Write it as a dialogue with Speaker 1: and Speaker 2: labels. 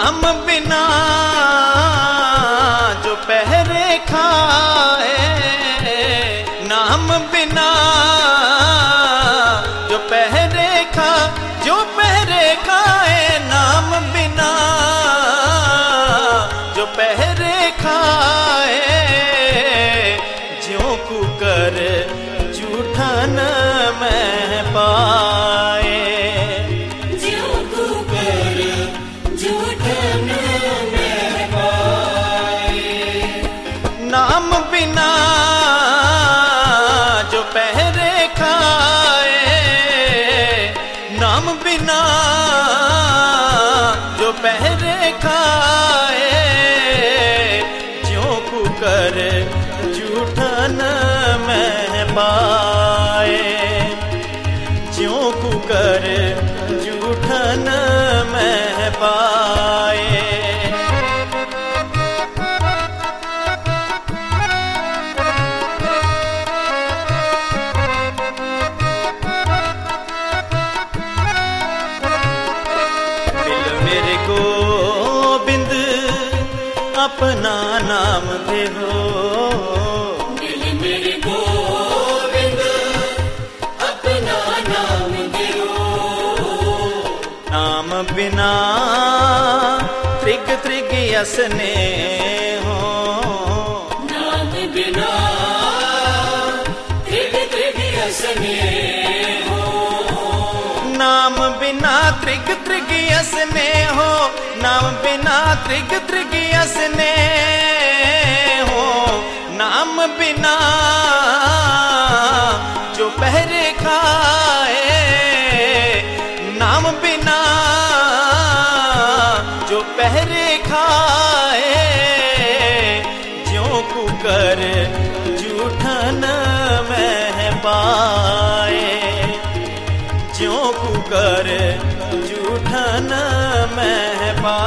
Speaker 1: नाम बिना जो पहरे खाए, नाम बिना जो पहरे खाए, नाम बिना जो पहरे खाए, ज्यों कुकर जूठा न मैं पाए,
Speaker 2: ज्यों कुकर जूठा न मैं पाए।
Speaker 1: नाम बिना जो पहरे खाए, नाम बिना जो पहरे खाए, ज्यों कुकर जूठा न मैं पाए, ज्यों कुकर जूठा न मैं पाए। मेरे गोविंद अपना नाम दे हो,
Speaker 2: मेरे गोविंद अपना नाम दे हो।
Speaker 1: नाम बिना त्रिग त्रिग यसने हो,
Speaker 2: नाम बिना त्रिग त्रिग यसने हो।
Speaker 1: नाम बिना त्रिग त्रिग यसने हो, नाम बिना त्रिग त्रिग यसने हो। नाम बिना जो पहरे खाए, नाम बिना जो पहरे खाए, ज्यों कुकर जूठा न मैं पाए, ज्यों कुकर जूठा न मैं पाए।